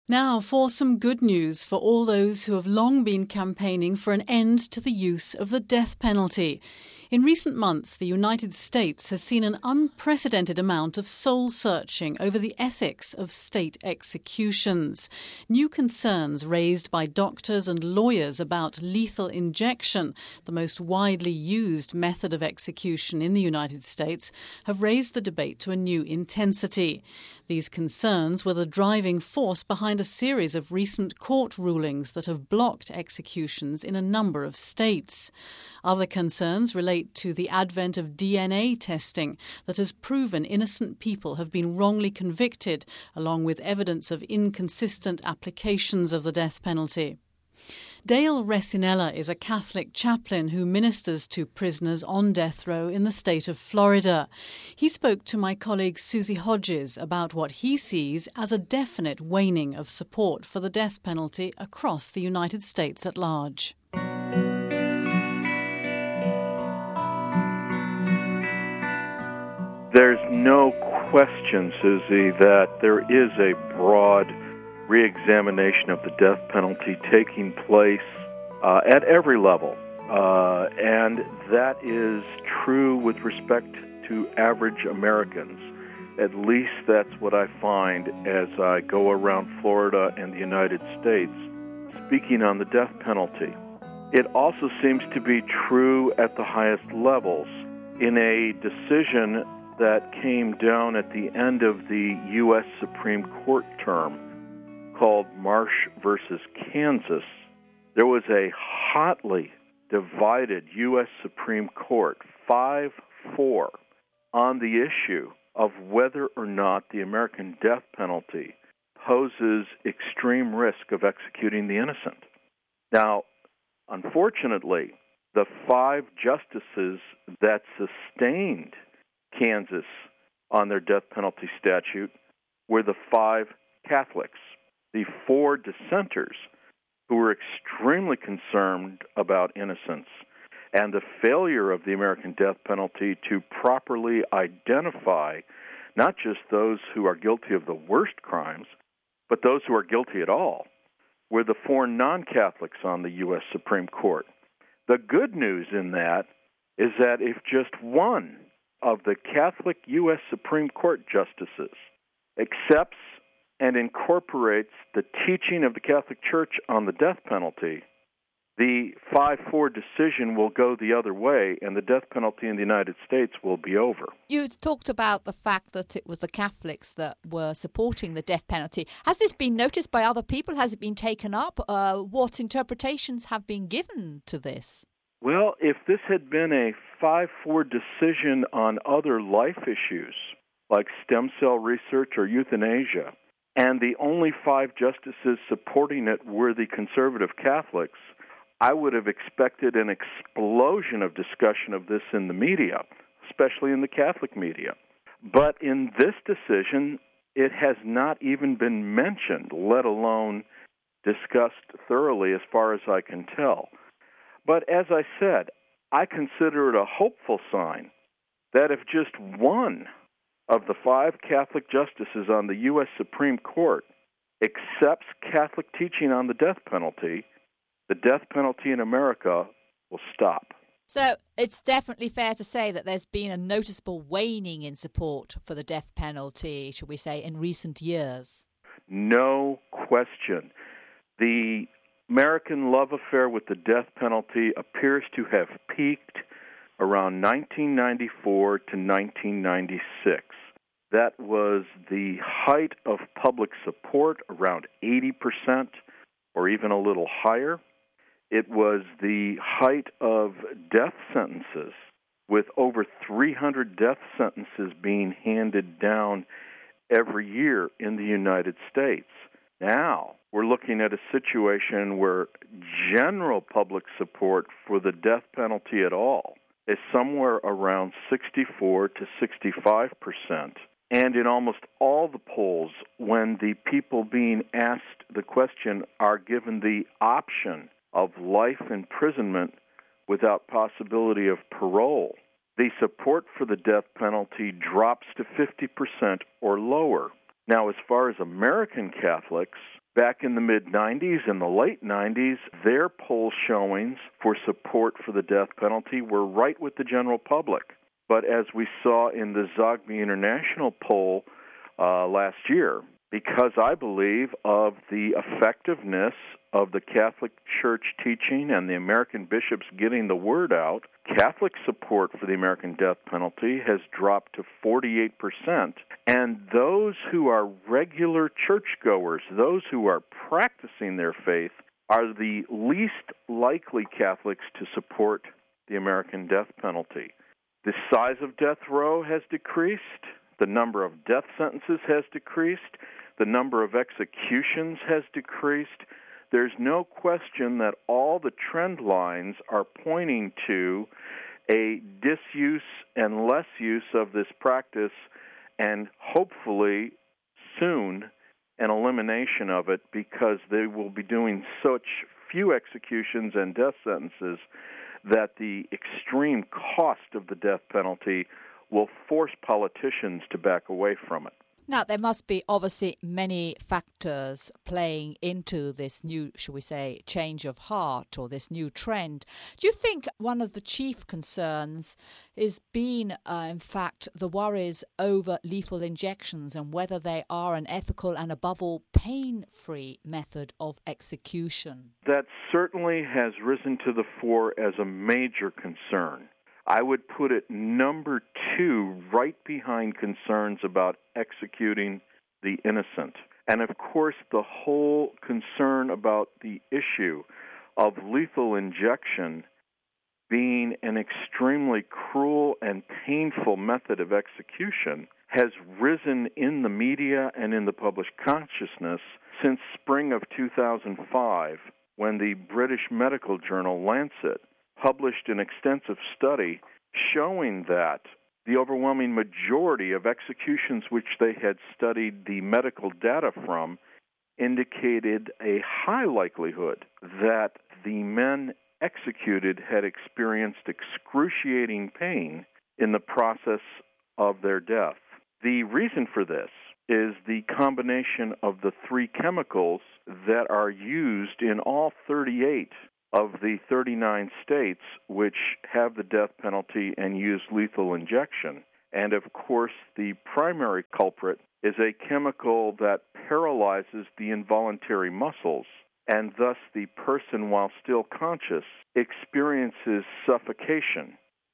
Now for some good news for all those who have long been campaigning for an end to the use of the death penalty. In recent months, the United States has seen an unprecedented amount of soul-searching over the ethics of state executions. New concerns raised by doctors and lawyers about lethal injection, the most widely used method of execution in the United States, have raised the debate to a new intensity. These concerns were the driving force behind a series of recent court rulings that have blocked executions in a number of states. Other concerns relate to the advent of DNA testing that has proven innocent people have been wrongly convicted, along with evidence of inconsistent applications of the death penalty. Dale Resinella is a Catholic chaplain who ministers to prisoners on death row in the state of Florida. He spoke to my colleague Susie Hodges about what he sees as a definite waning of support for the death penalty across the United States at large. There's no question, Susie, that there is a broad re-examination of the death penalty taking place at every level. And that is true with respect to average Americans. At least that's what I find as I go around Florida and the United States speaking on the death penalty. It also seems to be true at the highest levels. In a decision that came down at the end of the U.S. Supreme Court term called Marsh versus Kansas, there was a hotly divided U.S. Supreme Court, 5-4, on the issue of whether or not the American death penalty poses extreme risk of executing the innocent. Now, unfortunately, the 5 justices that sustained Kansas on their death penalty statute were the 5 Catholics. The 4 dissenters who were extremely concerned about innocence and the failure of the American death penalty to properly identify not just those who are guilty of the worst crimes, but those who are guilty at all, were the 4 non-Catholics on the U.S. Supreme Court. The good news in that is that if just one of the Catholic U.S. Supreme Court justices accepts and incorporates the teaching of the Catholic Church on the death penalty, the 5-4 decision will go the other way, and the death penalty in the United States will be over. You talked about the fact that it was the Catholics that were supporting the death penalty. Has this been noticed by other people? Has it been taken up? What interpretations have been given to this? Well, if this had been a 5-4 decision on other life issues, like stem cell research or euthanasia, and the only 5 justices supporting it were the conservative Catholics, I would have expected an explosion of discussion of this in the media, especially in the Catholic media. But in this decision, it has not even been mentioned, let alone discussed thoroughly as far as I can tell. But as I said, I consider it a hopeful sign that if just one of the 5 Catholic justices on the U.S. Supreme Court accepts Catholic teaching on the death penalty in America will stop. So it's definitely fair to say that there's been a noticeable waning in support for the death penalty, shall we say, in recent years. No question. The American love affair with the death penalty appears to have peaked around 1994 to 1996. That was the height of public support, around 80% or even a little higher. It was the height of death sentences, with over 300 death sentences being handed down every year in the United States. Now, we're looking at a situation where general public support for the death penalty at all is somewhere around 64 to 65%. And in almost all the polls, when the people being asked the question are given the option of life imprisonment without possibility of parole, the support for the death penalty drops to 50% or lower. Now, as far as American Catholics, Back in the mid-'90s and the late '90s, their poll showings for support for the death penalty were right with the general public. But as we saw in the Zogby International poll last year, because I believe of the effectiveness of the Catholic Church teaching and the American bishops getting the word out, Catholic support for the American death penalty has dropped to 48%. And those who are regular churchgoers, those who are practicing their faith, are the least likely Catholics to support the American death penalty. The size of death row has decreased. The number of death sentences has decreased. The number of executions has decreased. There's no question that all the trend lines are pointing to a disuse and less use of this practice, and hopefully soon an elimination of it, because they will be doing such few executions and death sentences that the extreme cost of the death penalty will force politicians to back away from it. Now, there must be obviously many factors playing into this new, shall we say, change of heart or this new trend. Do you think one of the chief concerns is being, in fact, the worries over lethal injections and whether they are an ethical and, above all, pain-free method of execution? That certainly has risen to the fore as a major concern. I would put it number 2, right behind concerns about executing the innocent. And of course, the whole concern about the issue of lethal injection being an extremely cruel and painful method of execution has risen in the media and in the public consciousness since spring of 2005, when the British medical journal Lancet published an extensive study showing that the overwhelming majority of executions which they had studied the medical data from indicated a high likelihood that the men executed had experienced excruciating pain in the process of their death. The reason for this is the combination of the 3 chemicals that are used in all 38 of the 39 states which have the death penalty and use lethal injection. And of course, the primary culprit is a chemical that paralyzes the involuntary muscles, and thus the person, while still conscious, experiences suffocation.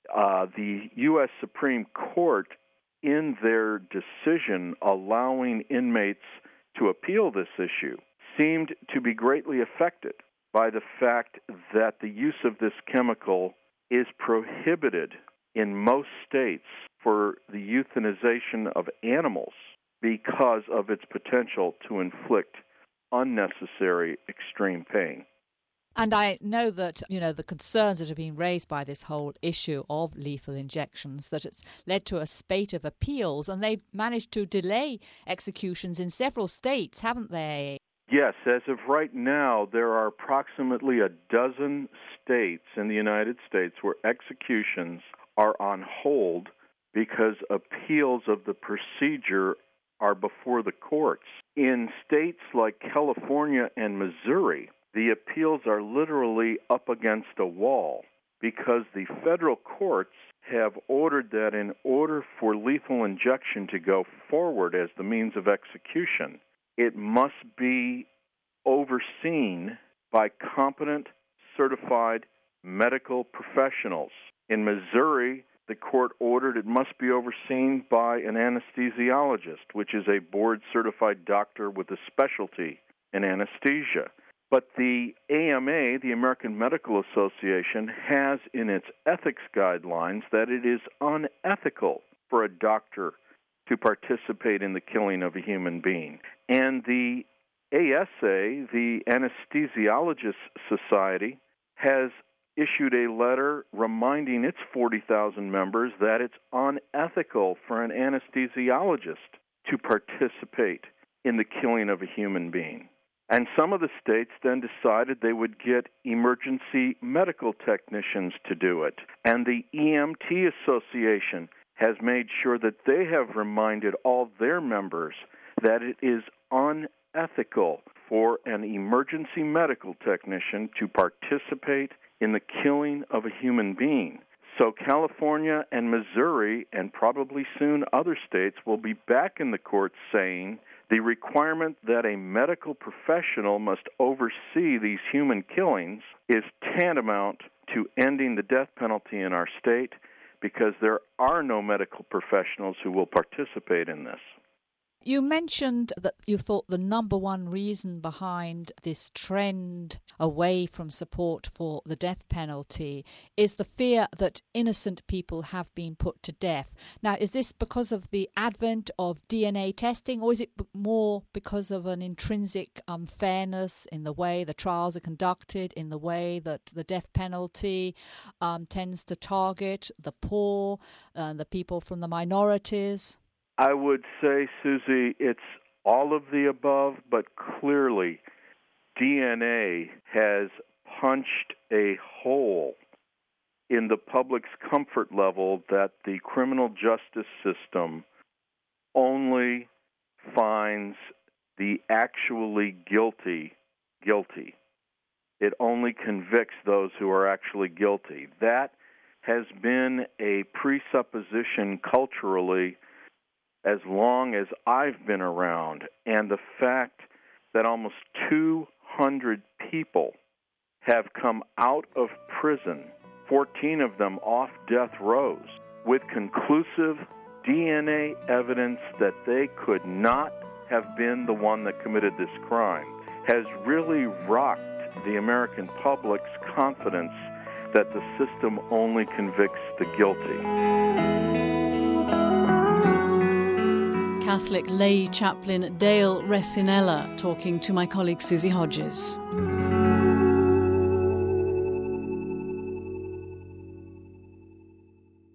The U.S. Supreme Court, in their decision allowing inmates to appeal this issue, seemed to be greatly affected by the fact that the use of this chemical is prohibited in most states for the euthanization of animals because of its potential to inflict unnecessary extreme pain. And I know that, the concerns that have been raised by this whole issue of lethal injections, that it's led to a spate of appeals, and they've managed to delay executions in several states, haven't they? Yes, as of right now, there are approximately a dozen states in the United States where executions are on hold because appeals of the procedure are before the courts. In states like California and Missouri, the appeals are literally up against a wall because the federal courts have ordered that in order for lethal injection to go forward as the means of execution, it must be overseen by competent, certified medical professionals. In Missouri, the court ordered it must be overseen by an anesthesiologist, which is a board-certified doctor with a specialty in anesthesia. But the AMA, the American Medical Association, has in its ethics guidelines that it is unethical for a doctor to participate in the killing of a human being. And the ASA, the Anesthesiologists Society, has issued a letter reminding its 40,000 members that it's unethical for an anesthesiologist to participate in the killing of a human being. And some of the states then decided they would get emergency medical technicians to do it. And the EMT Association has made sure that they have reminded all their members that it is unethical for an emergency medical technician to participate in the killing of a human being. So California and Missouri, and probably soon other states, will be back in the courts saying the requirement that a medical professional must oversee these human killings is tantamount to ending the death penalty in our state, because there are no medical professionals who will participate in this. You mentioned that you thought the number one reason behind this trend away from support for the death penalty is the fear that innocent people have been put to death. Now, is this because of the advent of DNA testing, or is it more because of an intrinsic unfairness in the way the trials are conducted, in the way that the death penalty tends to target the poor, the people from the minorities? I would say, Susie, it's all of the above, but clearly DNA has punched a hole in the public's comfort level that the criminal justice system only finds the actually guilty guilty. It only convicts those who are actually guilty. That has been a presupposition culturally as long as I've been around, and the fact that almost 200 people have come out of prison, 14 of them off death rows, with conclusive DNA evidence that they could not have been the one that committed this crime, has really rocked the American public's confidence that the system only convicts the guilty. Catholic lay chaplain Dale Resinella talking to my colleague Susie Hodges.